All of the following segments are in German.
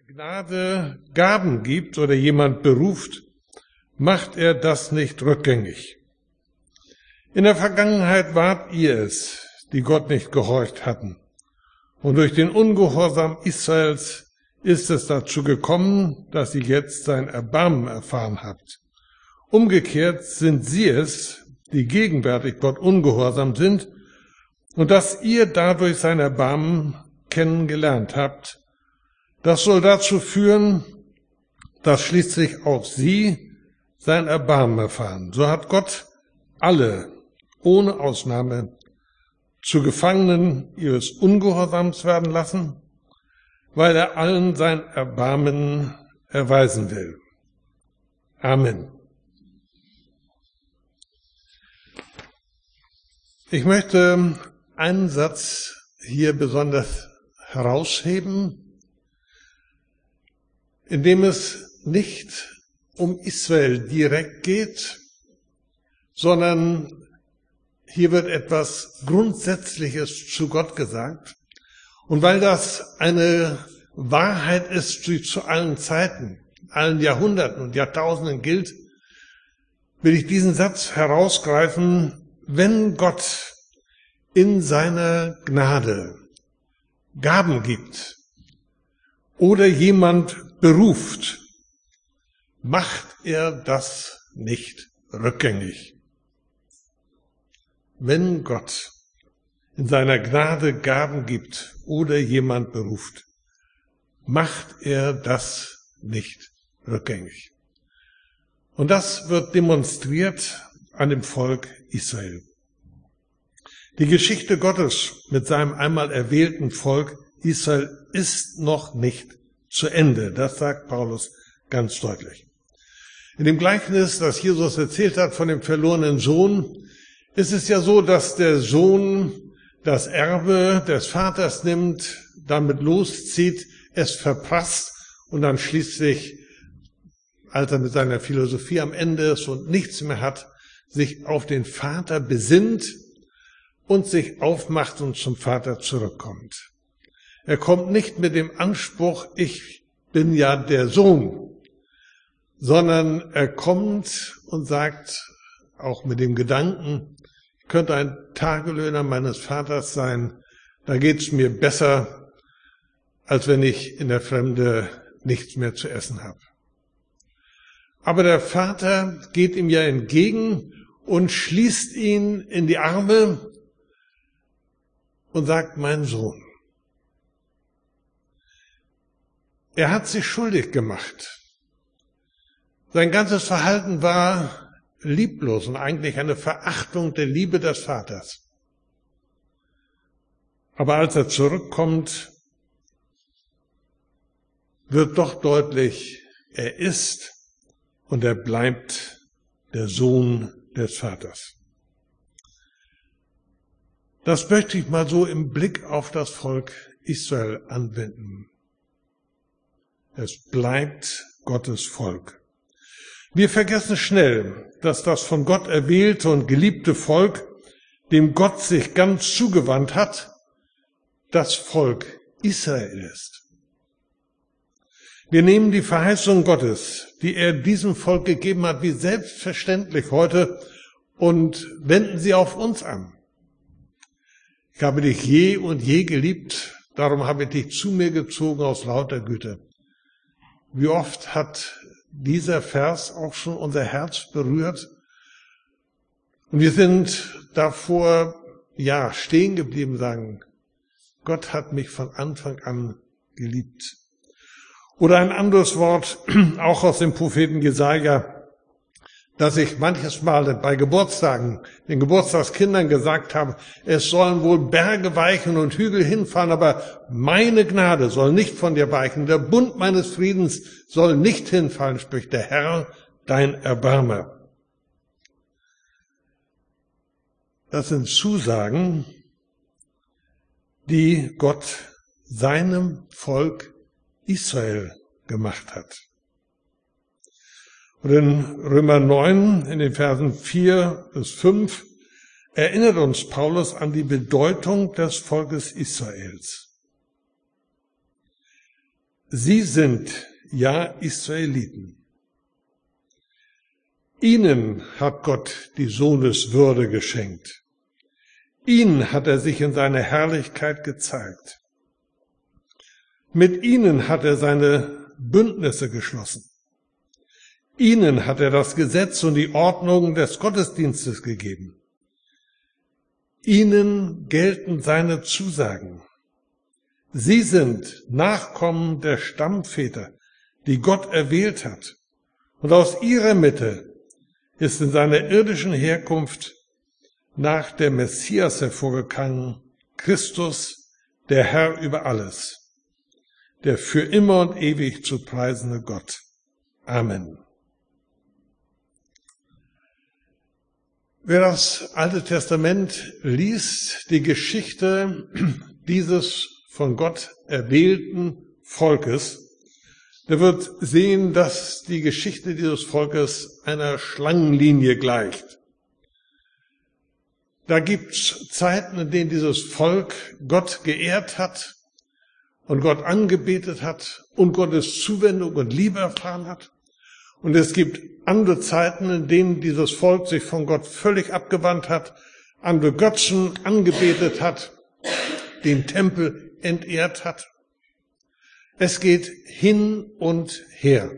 Gnade Gaben gibt oder jemand beruft, macht er das nicht rückgängig. In der Vergangenheit wart ihr es, die Gott nicht gehorcht hatten. Und durch den Ungehorsam Israels ist es dazu gekommen, dass ihr jetzt sein Erbarmen erfahren habt. Umgekehrt sind sie es, die gegenwärtig Gott ungehorsam sind, und dass ihr dadurch sein Erbarmen kennengelernt habt. Das soll dazu führen, dass schließlich auch sie sein Erbarmen erfahren. So hat Gott alle, ohne Ausnahme, zu Gefangenen ihres Ungehorsams werden lassen, weil er allen sein Erbarmen erweisen will. Amen. Ich möchte einen Satz hier besonders herausheben, in dem es nicht um Israel direkt geht, sondern hier wird etwas Grundsätzliches zu Gott gesagt. Und weil das eine Wahrheit ist, die zu allen Zeiten, allen Jahrhunderten und Jahrtausenden gilt, will ich diesen Satz herausgreifen: Wenn Gott in seiner Gnade Gaben gibt oder jemand beruft, macht er das nicht rückgängig. Wenn Gott in seiner Gnade Gaben gibt oder jemand beruft, macht er das nicht rückgängig. Und das wird demonstriert an dem Volk Israel. Die Geschichte Gottes mit seinem einmal erwählten Volk Israel ist noch nicht zu Ende. Das sagt Paulus ganz deutlich. In dem Gleichnis, das Jesus erzählt hat von dem verlorenen Sohn, ist es ja so, dass der Sohn das Erbe des Vaters nimmt, damit loszieht, es verprasst und dann schließlich, als er mit seiner Philosophie am Ende ist und nichts mehr hat, sich auf den Vater besinnt und sich aufmacht und zum Vater zurückkommt. Er kommt nicht mit dem Anspruch, ich bin ja der Sohn, sondern er kommt und sagt, auch mit dem Gedanken, ich könnte ein Tagelöhner meines Vaters sein, da geht's mir besser, als wenn ich in der Fremde nichts mehr zu essen habe. Aber der Vater geht ihm ja entgegen und schließt ihn in die Arme und sagt, mein Sohn. Er hat sich schuldig gemacht. Sein ganzes Verhalten war lieblos und eigentlich eine Verachtung der Liebe des Vaters. Aber als er zurückkommt, wird doch deutlich, er ist und er bleibt der Sohn des Vaters. Das möchte ich mal so im Blick auf das Volk Israel anwenden. Es bleibt Gottes Volk. Wir vergessen schnell, dass das von Gott erwählte und geliebte Volk, dem Gott sich ganz zugewandt hat, das Volk Israel ist. Wir nehmen die Verheißung Gottes, die er diesem Volk gegeben hat, wie selbstverständlich heute und wenden sie auf uns an. Ich habe dich je und je geliebt, darum habe ich dich zu mir gezogen aus lauter Güte. Wie oft hat dieser Vers auch schon unser Herz berührt? Und wir sind davor, stehen geblieben, sagen, Gott hat mich von Anfang an geliebt. Oder ein anderes Wort, auch aus dem Propheten Jesaja, dass ich manches Mal bei Geburtstagen den Geburtstagskindern gesagt habe, es sollen wohl Berge weichen und Hügel hinfahren, aber meine Gnade soll nicht von dir weichen. Der Bund meines Friedens soll nicht hinfallen, spricht der Herr, dein Erbarmer. Das sind Zusagen, die Gott seinem Volk Israel gemacht hat. Und in Römer 9, in den Versen 4 bis 5, erinnert uns Paulus an die Bedeutung des Volkes Israels. Sie sind ja Israeliten. Ihnen hat Gott die Sohneswürde geschenkt. Ihnen hat er sich in seiner Herrlichkeit gezeigt. Mit ihnen hat er seine Bündnisse geschlossen. Ihnen hat er das Gesetz und die Ordnung des Gottesdienstes gegeben. Ihnen gelten seine Zusagen. Sie sind Nachkommen der Stammväter, die Gott erwählt hat. Und aus ihrer Mitte ist in seiner irdischen Herkunft nach der Messias hervorgegangen, Christus, der Herr über alles, der für immer und ewig zu preisende Gott. Amen. Wer das Alte Testament liest, die Geschichte dieses von Gott erwählten Volkes, der wird sehen, dass die Geschichte dieses Volkes einer Schlangenlinie gleicht. Da gibt's Zeiten, in denen dieses Volk Gott geehrt hat und Gott angebetet hat und Gottes Zuwendung und Liebe erfahren hat. Und es gibt andere Zeiten, in denen dieses Volk sich von Gott völlig abgewandt hat, andere Götzen angebetet hat, den Tempel entehrt hat. Es geht hin und her.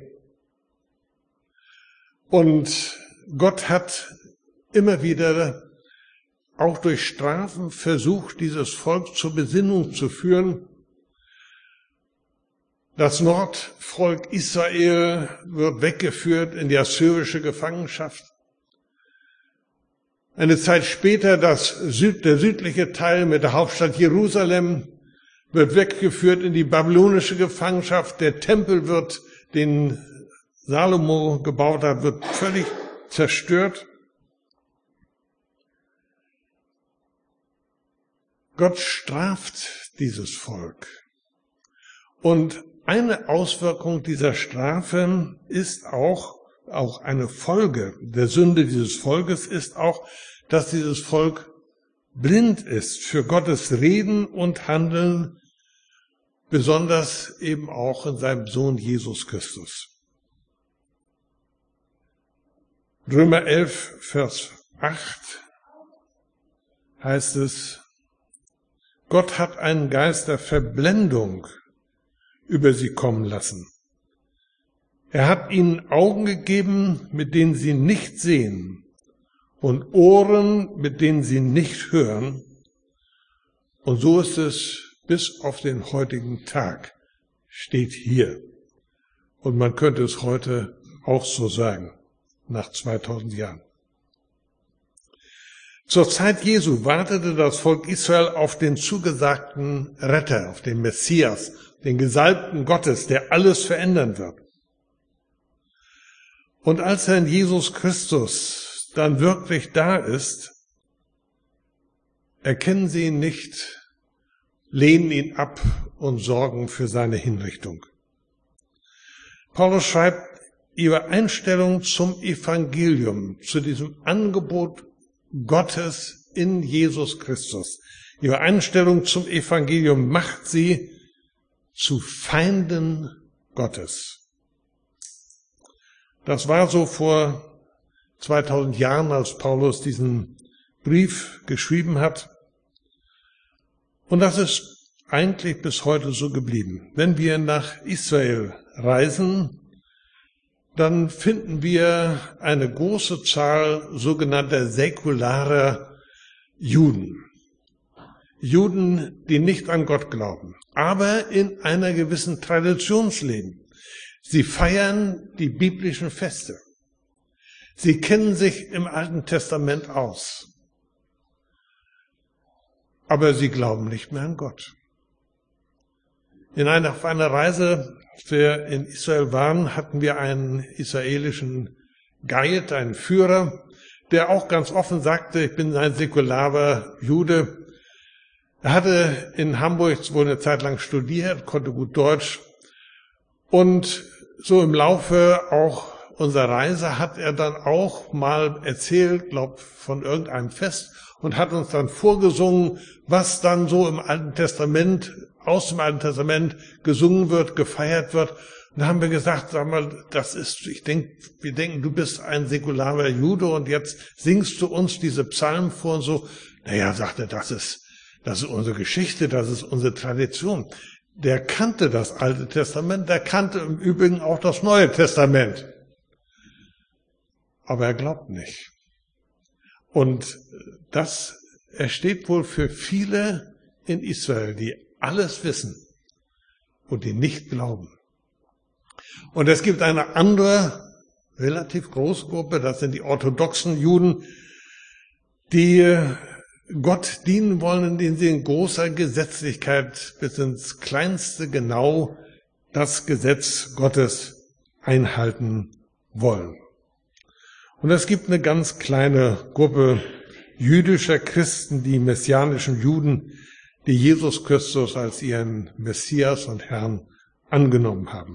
Und Gott hat immer wieder auch durch Strafen versucht, dieses Volk zur Besinnung zu führen. Das Nordvolk Israel wird weggeführt in die assyrische Gefangenschaft. Eine Zeit später der südliche Teil mit der Hauptstadt Jerusalem wird weggeführt in die babylonische Gefangenschaft. Der Tempel den Salomo gebaut hat, wird völlig zerstört. Gott straft dieses Volk. Und eine Auswirkung dieser Strafe ist auch eine Folge der Sünde dieses Volkes ist auch, dass dieses Volk blind ist für Gottes Reden und Handeln, besonders eben auch in seinem Sohn Jesus Christus. Römer 11, Vers 8 heißt es, Gott hat einen Geist der Verblendung über sie kommen lassen. Er hat ihnen Augen gegeben, mit denen sie nicht sehen, und Ohren, mit denen sie nicht hören. Und so ist es bis auf den heutigen Tag, steht hier. Und man könnte es heute auch so sagen, nach 2000 Jahren. Zur Zeit Jesu wartete das Volk Israel auf den zugesagten Retter, auf den Messias, den Gesalbten Gottes, der alles verändern wird. Und als er in Jesus Christus dann wirklich da ist, erkennen sie ihn nicht, lehnen ihn ab und sorgen für seine Hinrichtung. Paulus schreibt, ihre Einstellung zum Evangelium, zu diesem Angebot Gottes in Jesus Christus, ihre Einstellung zum Evangelium macht sie zu Feinden Gottes. Das war so vor 2000 Jahren, als Paulus diesen Brief geschrieben hat. Und das ist eigentlich bis heute so geblieben. Wenn wir nach Israel reisen, dann finden wir eine große Zahl sogenannter säkularer Juden. Juden, die nicht an Gott glauben, aber in einer gewissen Tradition leben. Sie feiern die biblischen Feste. Sie kennen sich im Alten Testament aus. Aber sie glauben nicht mehr an Gott. Auf einer Reise, als wir in Israel waren, hatten wir einen israelischen Guide, einen Führer, der auch ganz offen sagte, ich bin ein säkularer Jude. Er hatte in Hamburg wohl eine Zeit lang studiert, konnte gut Deutsch. Und so im Laufe auch unserer Reise hat er dann auch mal erzählt, von irgendeinem Fest und hat uns dann vorgesungen, was dann so im Alten Testament aus dem Alten Testament gesungen wird, gefeiert wird. Und da haben wir gesagt, sag mal, wir denken, du bist ein säkularer Jude und jetzt singst du uns diese Psalmen vor und so. Naja, sagt er, das ist unsere Geschichte, das ist unsere Tradition. Der kannte das Alte Testament, der kannte im Übrigen auch das Neue Testament. Aber er glaubt nicht. Und er steht wohl für viele in Israel, die alles wissen und die nicht glauben. Und es gibt eine andere, relativ große Gruppe, das sind die orthodoxen Juden, die Gott dienen wollen, indem sie in großer Gesetzlichkeit bis ins Kleinste genau das Gesetz Gottes einhalten wollen. Und es gibt eine ganz kleine Gruppe jüdischer Christen, die messianischen Juden, die Jesus Christus als ihren Messias und Herrn angenommen haben.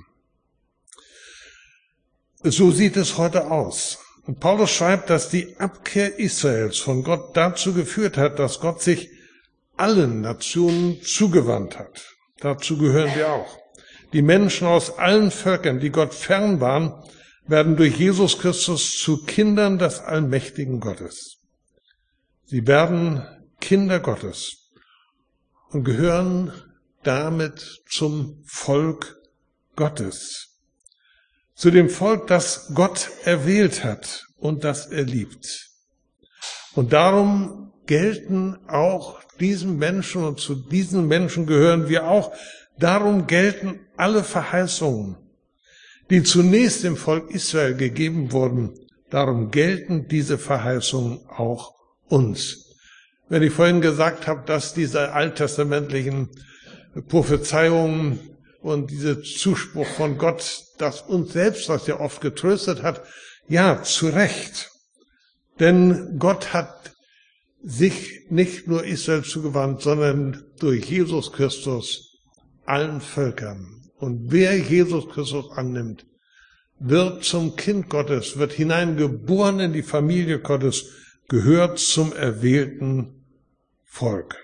So sieht es heute aus. Und Paulus schreibt, dass die Abkehr Israels von Gott dazu geführt hat, dass Gott sich allen Nationen zugewandt hat. Dazu gehören wir auch. Die Menschen aus allen Völkern, die Gott fern waren, werden durch Jesus Christus zu Kindern des allmächtigen Gottes. Sie werden Kinder Gottes und gehören damit zum Volk Gottes. Zu dem Volk, das Gott erwählt hat und das er liebt. Und darum gelten auch diesen Menschen, und zu diesen Menschen gehören wir auch, darum gelten alle Verheißungen, die zunächst dem Volk Israel gegeben wurden, darum gelten diese Verheißungen auch uns. Wenn ich vorhin gesagt habe, dass diese alttestamentlichen Prophezeiungen und dieser Zuspruch von Gott, das uns selbst, was ja oft getröstet hat, ja, zu Recht. Denn Gott hat sich nicht nur Israel zugewandt, sondern durch Jesus Christus allen Völkern. Und wer Jesus Christus annimmt, wird zum Kind Gottes, wird hineingeboren in die Familie Gottes, gehört zum erwählten Volk.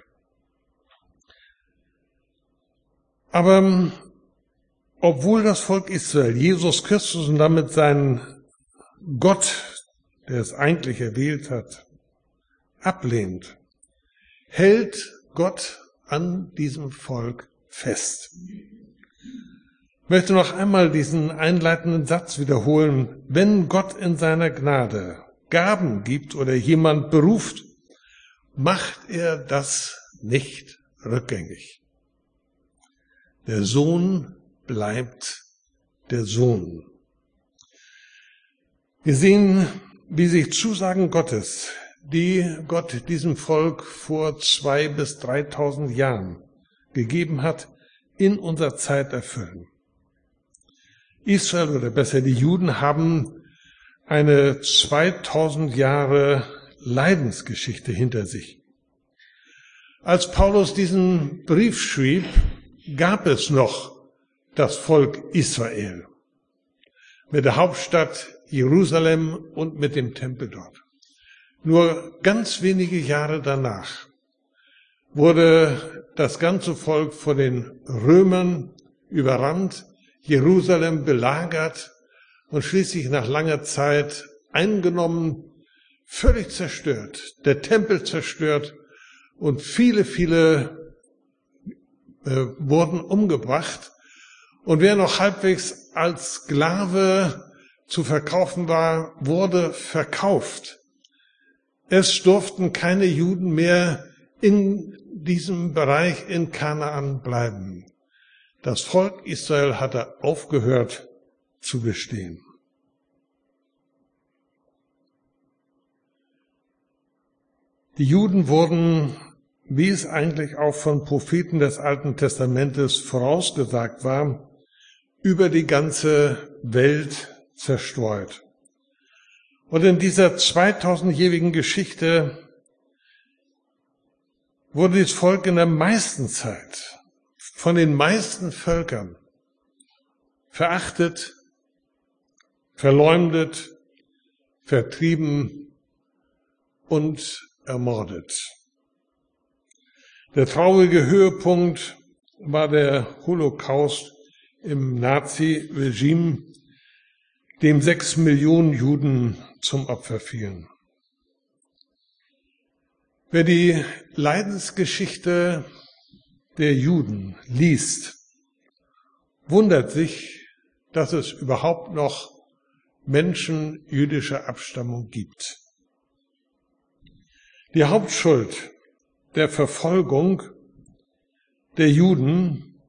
Aber obwohl das Volk Israel Jesus Christus und damit seinen Gott, der es eigentlich erwählt hat, ablehnt, hält Gott an diesem Volk fest. Ich möchte noch einmal diesen einleitenden Satz wiederholen. Wenn Gott in seiner Gnade Gaben gibt oder jemand beruft, macht er das nicht rückgängig. Der Sohn bleibt der Sohn. Wir sehen, wie sich Zusagen Gottes, die Gott diesem Volk vor 2.000 bis 3.000 Jahren gegeben hat, in unserer Zeit erfüllen. Israel, oder besser die Juden, haben eine 2000 Jahre Leidensgeschichte hinter sich. Als Paulus diesen Brief schrieb, gab es noch das Volk Israel mit der Hauptstadt Jerusalem und mit dem Tempel dort. Nur ganz wenige Jahre danach wurde das ganze Volk von den Römern überrannt, Jerusalem belagert und schließlich nach langer Zeit eingenommen, völlig zerstört, der Tempel zerstört und viele wurden umgebracht. Und wer noch halbwegs als Sklave zu verkaufen war, wurde verkauft. Es durften keine Juden mehr in diesem Bereich in Kanaan bleiben. Das Volk Israel hatte aufgehört zu bestehen. Die Juden wurden, wie es eigentlich auch von Propheten des Alten Testamentes vorausgesagt war, über die ganze Welt zerstreut. Und in dieser 2000-jährigen Geschichte wurde das Volk in der meisten Zeit von den meisten Völkern verachtet, verleumdet, vertrieben und ermordet. Der traurige Höhepunkt war der Holocaust im Nazi-Regime, dem 6 Millionen Juden zum Opfer fielen. Wer die Leidensgeschichte der Juden liest, wundert sich, dass es überhaupt noch Menschen jüdischer Abstammung gibt. Die Hauptschuld der Verfolgung der Juden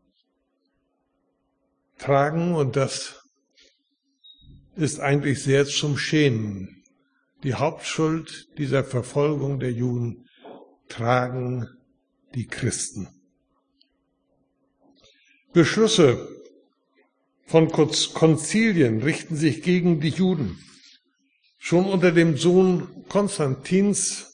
tragen, und das ist eigentlich sehr zum Schämen, die Hauptschuld dieser Verfolgung der Juden tragen die Christen. Beschlüsse von Konzilien richten sich gegen die Juden. Schon unter dem Sohn Konstantins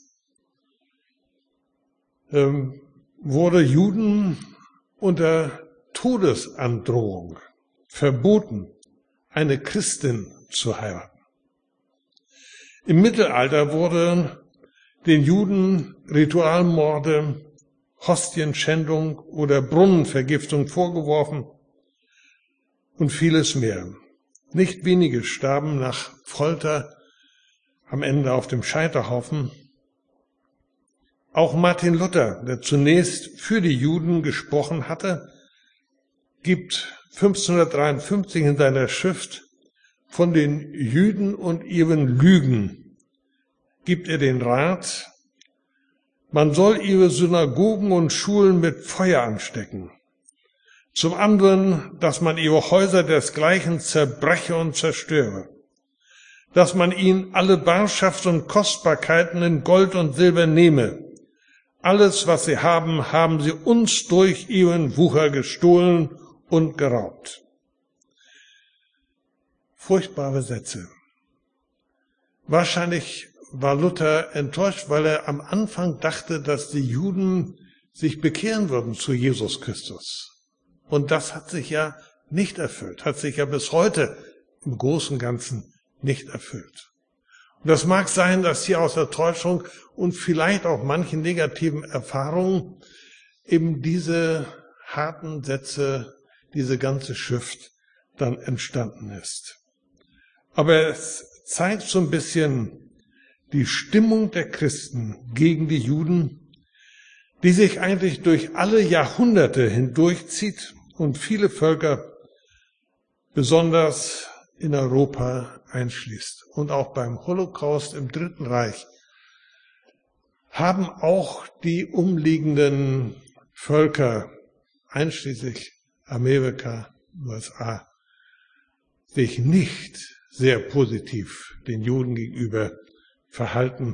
wurde Juden unter Todesandrohung verboten, eine Christin zu heiraten. Im Mittelalter wurden den Juden Ritualmorde, Hostienschändung oder Brunnenvergiftung vorgeworfen und vieles mehr. Nicht wenige starben nach Folter am Ende auf dem Scheiterhaufen. Auch Martin Luther, der zunächst für die Juden gesprochen hatte, gibt 1553 in seiner Schrift Von den Juden und ihren Lügen gibt er den Rat, man soll ihre Synagogen und Schulen mit Feuer anstecken. Zum anderen, dass man ihre Häuser desgleichen zerbreche und zerstöre. Dass man ihnen alle Barschaft und Kostbarkeiten in Gold und Silber nehme. Alles, was sie haben, haben sie uns durch ihren Wucher gestohlen und geraubt. Furchtbare Sätze. Wahrscheinlich war Luther enttäuscht, weil er am Anfang dachte, dass die Juden sich bekehren würden zu Jesus Christus. Und das hat sich ja nicht erfüllt, hat sich ja bis heute im Großen und Ganzen nicht erfüllt. Und das mag sein, dass hier aus der Täuschung und vielleicht auch manchen negativen Erfahrungen eben diese harten Sätze, diese ganze Schrift dann entstanden ist. Aber es zeigt so ein bisschen die Stimmung der Christen gegen die Juden, die sich eigentlich durch alle Jahrhunderte hindurchzieht und viele Völker, besonders in Europa, einschließt. Und auch beim Holocaust im Dritten Reich haben auch die umliegenden Völker, einschließlich Amerika, USA, sich nicht sehr positiv den Juden gegenüber verhalten.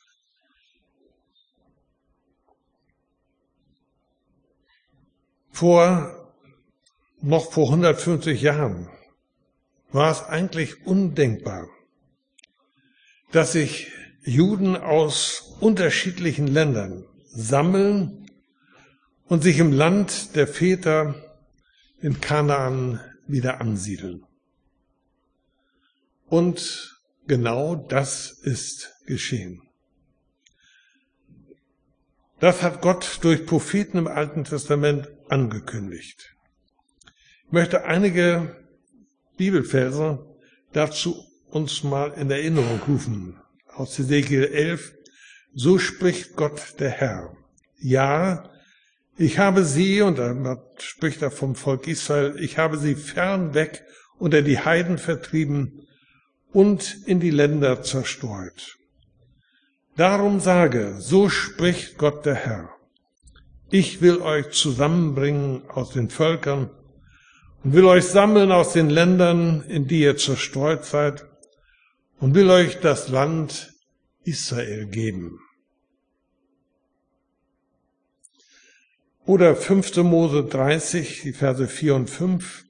Noch vor 150 Jahren war es eigentlich undenkbar, dass sich Juden aus unterschiedlichen Ländern sammeln und sich im Land der Väter in Kanaan wieder ansiedeln. Und genau das ist geschehen. Das hat Gott durch Propheten im Alten Testament angekündigt. Ich möchte einige Bibelverse dazu uns mal in Erinnerung rufen. Aus Hesekiel 11. So spricht Gott der Herr. Ja, ich habe sie, und er spricht er vom Volk Israel, ich habe sie fern weg unter die Heiden vertrieben und in die Länder zerstreut. Darum sage, so spricht Gott der Herr. Ich will euch zusammenbringen aus den Völkern und will euch sammeln aus den Ländern, in die ihr zerstreut seid, und will euch das Land Israel geben. Oder 5. Mose 30, die Verse 4 und 5,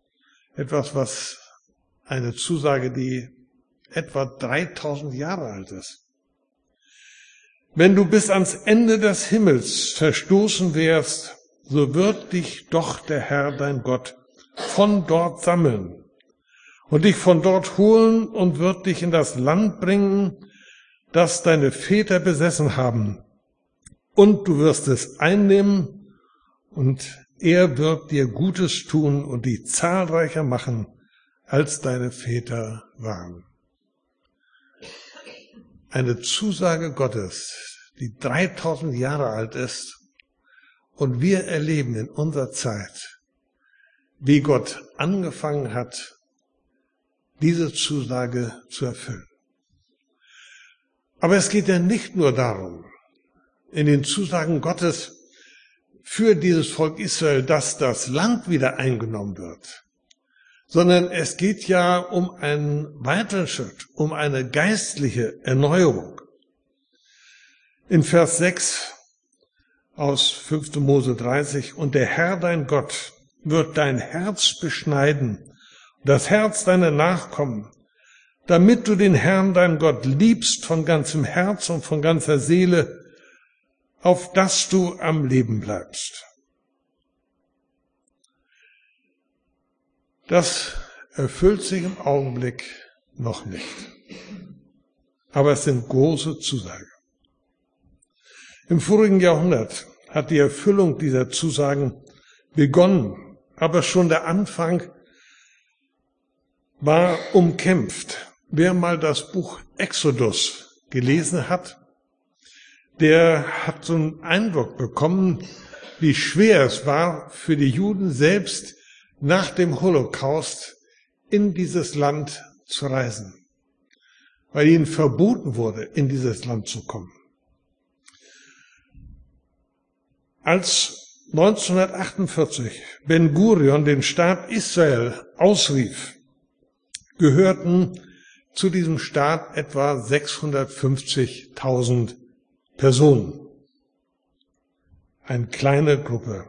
eine Zusage, die etwa 3000 Jahre alt ist. Wenn du bis ans Ende des Himmels verstoßen wärst, so wird dich doch der Herr, dein Gott, von dort sammeln und dich von dort holen und wird dich in das Land bringen, das deine Väter besessen haben. Und du wirst es einnehmen und er wird dir Gutes tun und dich zahlreicher machen, als deine Väter waren. Eine Zusage Gottes, die 3000 Jahre alt ist, und wir erleben in unserer Zeit, wie Gott angefangen hat, diese Zusage zu erfüllen. Aber es geht ja nicht nur darum, in den Zusagen Gottes für dieses Volk Israel, dass das Land wieder eingenommen wird, sondern es geht ja um einen weiteren Schritt, um eine geistliche Erneuerung. In Vers 6 aus 5. Mose 30, und der Herr dein Gott wird dein Herz beschneiden, das Herz deiner Nachkommen, damit du den Herrn dein Gott liebst von ganzem Herz und von ganzer Seele, auf dass du am Leben bleibst. Das erfüllt sich im Augenblick noch nicht. Aber es sind große Zusagen. Im vorigen Jahrhundert hat die Erfüllung dieser Zusagen begonnen, aber schon der Anfang war umkämpft. Wer mal das Buch Exodus gelesen hat, der hat so einen Eindruck bekommen, wie schwer es war für die Juden selbst nach dem Holocaust in dieses Land zu reisen, weil ihnen verboten wurde, in dieses Land zu kommen. Als 1948 Ben Gurion den Staat Israel ausrief, gehörten zu diesem Staat etwa 650.000 Personen. Eine kleine Gruppe.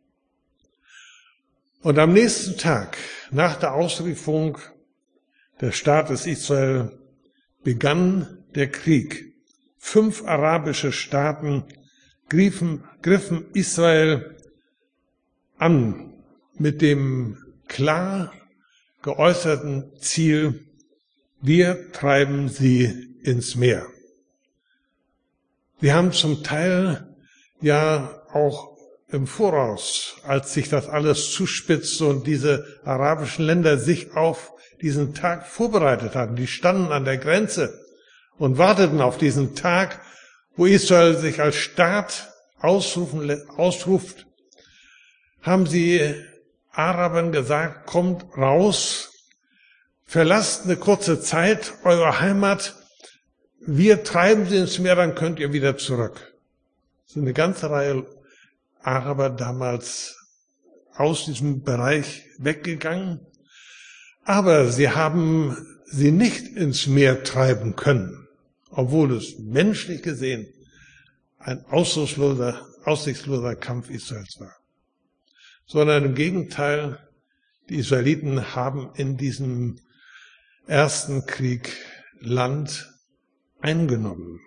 Und am nächsten Tag, nach der Ausrufung des Staates Israel, begann der Krieg. 5 arabische Staaten griffen Israel an mit dem klar geäußerten Ziel, wir treiben sie ins Meer. Sie haben zum Teil ja auch im Voraus, als sich das alles zuspitzte und diese arabischen Länder sich auf diesen Tag vorbereitet hatten, die standen an der Grenze und warteten auf diesen Tag, wo Israel sich als Staat ausruft, haben sie Arabern gesagt, kommt raus, verlasst eine kurze Zeit eure Heimat, wir treiben sie ins Meer, dann könnt ihr wieder zurück. Es sind eine ganze Reihe Araber damals aus diesem Bereich weggegangen, aber sie haben sie nicht ins Meer treiben können, obwohl es menschlich gesehen ein aussichtsloser Kampf Israels war. Sondern im Gegenteil, die Israeliten haben in diesem ersten Krieg Land eingenommen.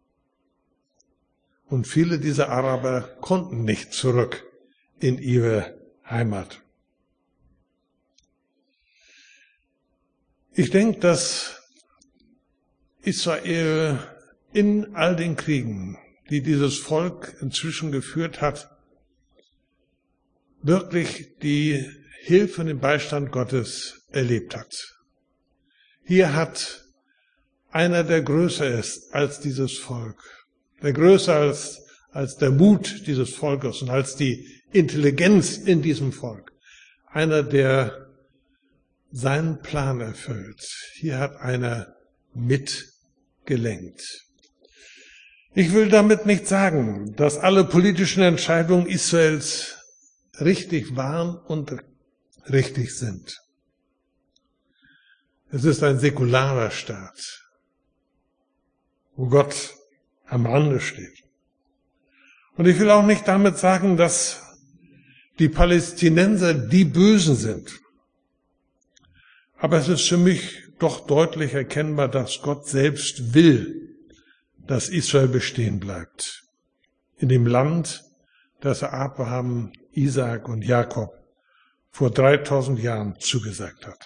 Und viele dieser Araber konnten nicht zurück in ihre Heimat. Ich denke, dass Israel in all den Kriegen, die dieses Volk inzwischen geführt hat, wirklich die Hilfe und den Beistand Gottes erlebt hat. Hier hat einer, der größer ist als dieses Volk, der größer als der Mut dieses Volkes und als die Intelligenz in diesem Volk, einer, der seinen Plan erfüllt. Hier hat einer mitgelenkt. Ich will damit nicht sagen, dass alle politischen Entscheidungen Israels richtig waren und richtig sind. Es ist ein säkularer Staat, wo Gott am Rande steht. Und ich will auch nicht damit sagen, dass die Palästinenser die Bösen sind. Aber es ist für mich doch deutlich erkennbar, dass Gott selbst will, dass Israel bestehen bleibt. In dem Land, das er Abraham, Isaak und Jakob vor 3000 Jahren zugesagt hat.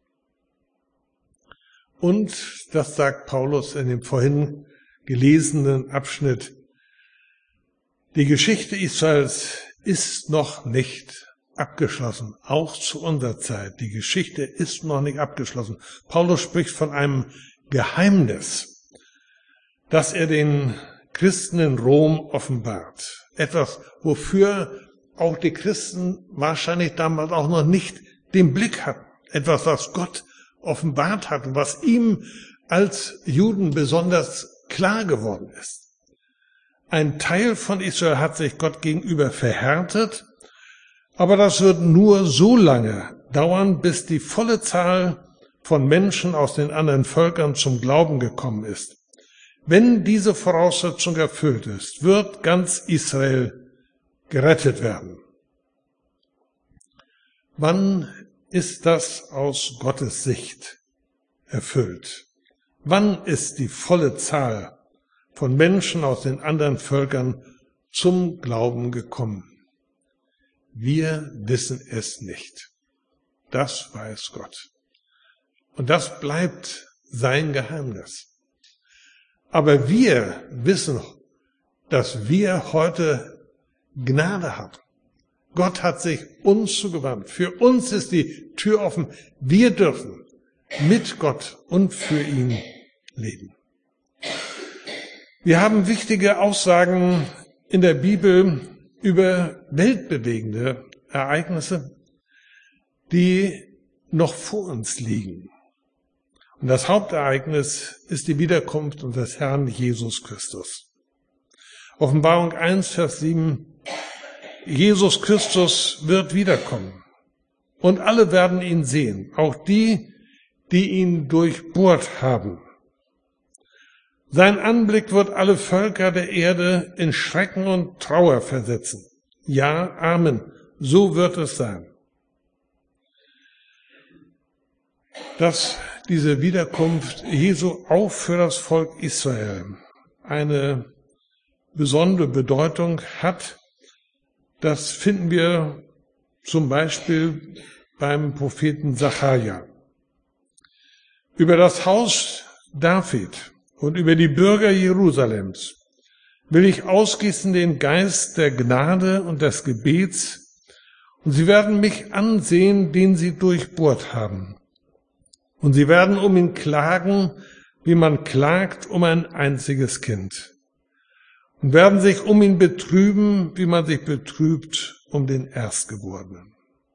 Und, das sagt Paulus in dem vorhin gelesenen Abschnitt, die Geschichte Israels ist noch nicht abgeschlossen, auch zu unserer Zeit. Die Geschichte ist noch nicht abgeschlossen. Paulus spricht von einem Geheimnis, das er den Christen in Rom offenbart. Etwas, wofür auch die Christen wahrscheinlich damals auch noch nicht den Blick hatten. Etwas, was Gott offenbart hat und was ihm als Juden besonders klar geworden ist. Ein Teil von Israel hat sich Gott gegenüber verhärtet, aber das wird nur so lange dauern, bis die volle Zahl von Menschen aus den anderen Völkern zum Glauben gekommen ist. Wenn diese Voraussetzung erfüllt ist, wird ganz Israel gerettet werden. Wann ist das aus Gottes Sicht erfüllt? Wann ist die volle Zahl von Menschen aus den anderen Völkern zum Glauben gekommen? Wir wissen es nicht. Das weiß Gott. Und das bleibt sein Geheimnis. Aber wir wissen, dass wir heute Gnade haben. Gott hat sich uns zugewandt. Für uns ist die Tür offen. Wir dürfen mit Gott und für ihn leben. Wir haben wichtige Aussagen in der Bibel über weltbewegende Ereignisse, die noch vor uns liegen. Und das Hauptereignis ist die Wiederkunft unseres Herrn Jesus Christus. Offenbarung 1, Vers 7. Jesus Christus wird wiederkommen. Und alle werden ihn sehen, auch die, die ihn durchbohrt haben. Sein Anblick wird alle Völker der Erde in Schrecken und Trauer versetzen. Ja, Amen. So wird es sein. Dass diese Wiederkunft Jesu auch für das Volk Israel eine besondere Bedeutung hat, das finden wir zum Beispiel beim Propheten Sacharja. Über das Haus David und über die Bürger Jerusalems will ich ausgießen den Geist der Gnade und des Gebets, und sie werden mich ansehen, den sie durchbohrt haben. Und sie werden um ihn klagen, wie man klagt um ein einziges Kind. Und werden sich um ihn betrüben, wie man sich betrübt um den Erstgeborenen.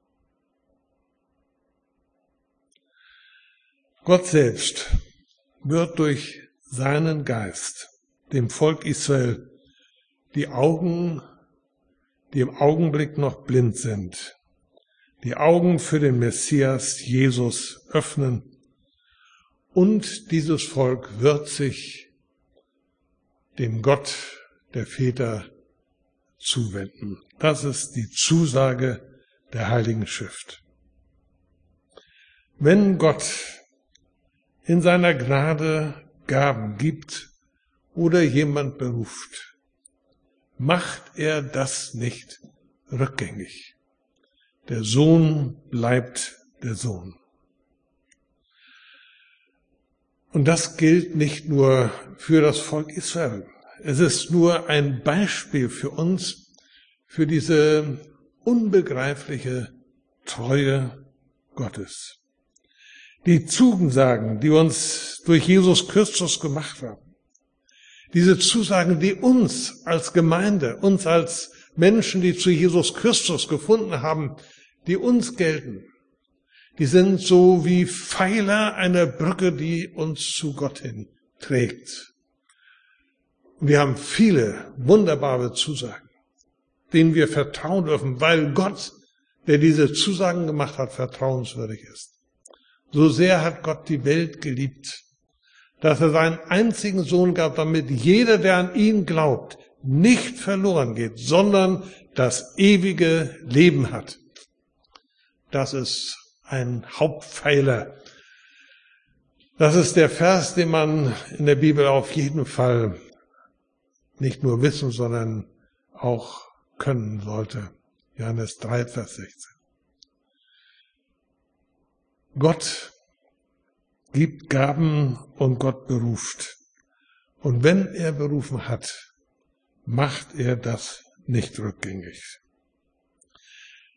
Gott selbst wird durch seinen Geist dem Volk Israel die Augen, die im Augenblick noch blind sind, die Augen für den Messias Jesus öffnen, und dieses Volk wird sich dem Gott der Väter zuwenden. Das ist die Zusage der Heiligen Schrift. Wenn Gott in seiner Gnade Gaben gibt oder jemand beruft, macht er das nicht rückgängig. Der Sohn bleibt der Sohn. Und das gilt nicht nur für das Volk Israel. Es ist nur ein Beispiel für uns, für diese unbegreifliche Treue Gottes. Die Zusagen, die uns durch Jesus Christus gemacht werden, diese Zusagen, die uns als Gemeinde, uns als Menschen, die zu Jesus Christus gefunden haben, die uns gelten, die sind so wie Pfeiler einer Brücke, die uns zu Gott hin trägt. Wir haben viele wunderbare Zusagen, denen wir vertrauen dürfen, weil Gott, der diese Zusagen gemacht hat, vertrauenswürdig ist. So sehr hat Gott die Welt geliebt, dass er seinen einzigen Sohn gab, damit jeder, der an ihn glaubt, nicht verloren geht, sondern das ewige Leben hat. Das ist ein Hauptpfeiler. Das ist der Vers, den man in der Bibel auf jeden Fall nicht nur wissen, sondern auch können sollte. Johannes 3, Vers 16. Gott gibt Gaben und Gott beruft. Und wenn er berufen hat, macht er das nicht rückgängig.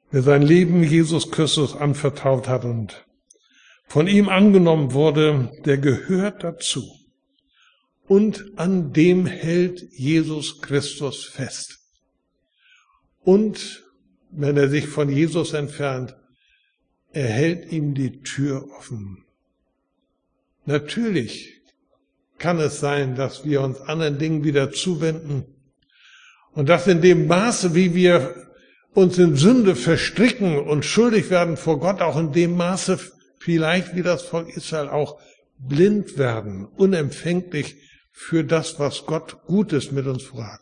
der sein Leben Jesus Christus anvertraut hat und von ihm angenommen wurde, der gehört dazu. Und an dem hält Jesus Christus fest. Und wenn er sich von Jesus entfernt, er hält ihm die Tür offen. Natürlich kann es sein, dass wir uns anderen Dingen wieder zuwenden und dass in dem Maße, wie wir uns in Sünde verstricken und schuldig werden vor Gott, auch in dem Maße vielleicht wie das Volk Israel auch blind werden, unempfänglich für das, was Gott Gutes mit uns vorhat.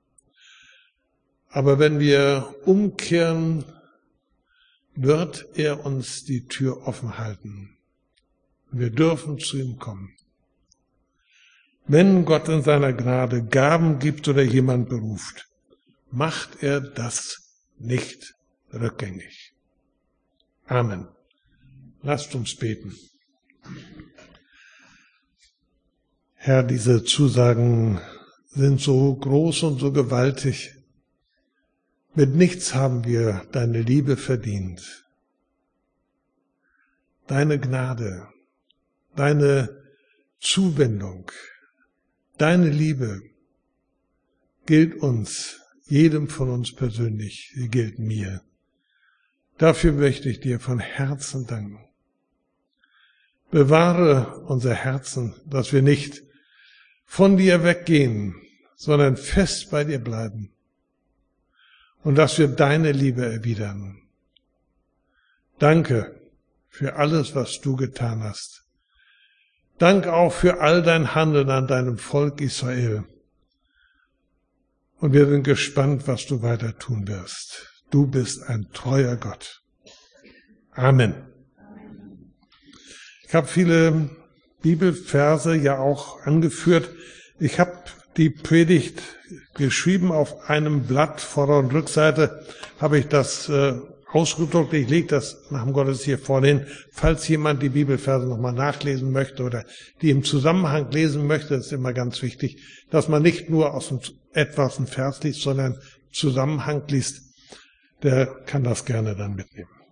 Aber wenn wir umkehren, wird er uns die Tür offen halten. Wir dürfen zu ihm kommen. Wenn Gott in seiner Gnade Gaben gibt oder jemand beruft, macht er das nicht rückgängig. Amen. Lasst uns beten. Herr, diese Zusagen sind so groß und so gewaltig. Mit nichts haben wir deine Liebe verdient. Deine Gnade, deine Zuwendung, deine Liebe gilt uns, jedem von uns persönlich, sie gilt mir. Dafür möchte ich dir von Herzen danken. Bewahre unser Herzen, dass wir nicht von dir weggehen, sondern fest bei dir bleiben. Und dass wir deine Liebe erwidern. Danke für alles, was du getan hast. Dank auch für all dein Handeln an deinem Volk Israel. Und wir sind gespannt, was du weiter tun wirst. Du bist ein treuer Gott. Amen. Ich habe viele Bibelverse ja auch angeführt. Ich habe die Predigt geschrieben auf einem Blatt, Vorder- und Rückseite habe ich das ausgedruckt. Ich lege das nach dem Gottesdienst hier vorne hin. Falls jemand die Bibelverse nochmal nachlesen möchte oder die im Zusammenhang lesen möchte, ist immer ganz wichtig, dass man nicht nur aus etwas einen Vers liest, sondern Zusammenhang liest. Der kann das gerne dann mitnehmen.